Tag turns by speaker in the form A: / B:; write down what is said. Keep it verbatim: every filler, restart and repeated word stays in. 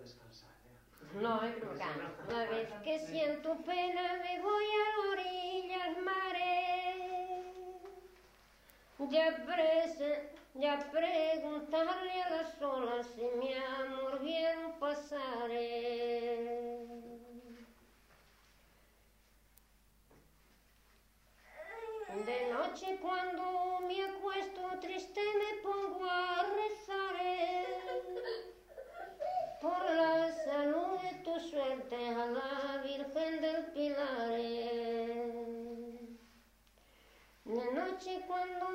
A: descansar, ¿eh?
B: No, es que me canso. Una vez que siento pena me voy a la orilla al mare. Ya, prese, ya preguntarle a las olas si mi amor vieron pasar. De noche cuando me acuesto triste me pongo a rezar por la salud de tu suerte a la Virgen del Pilar. De noche cuando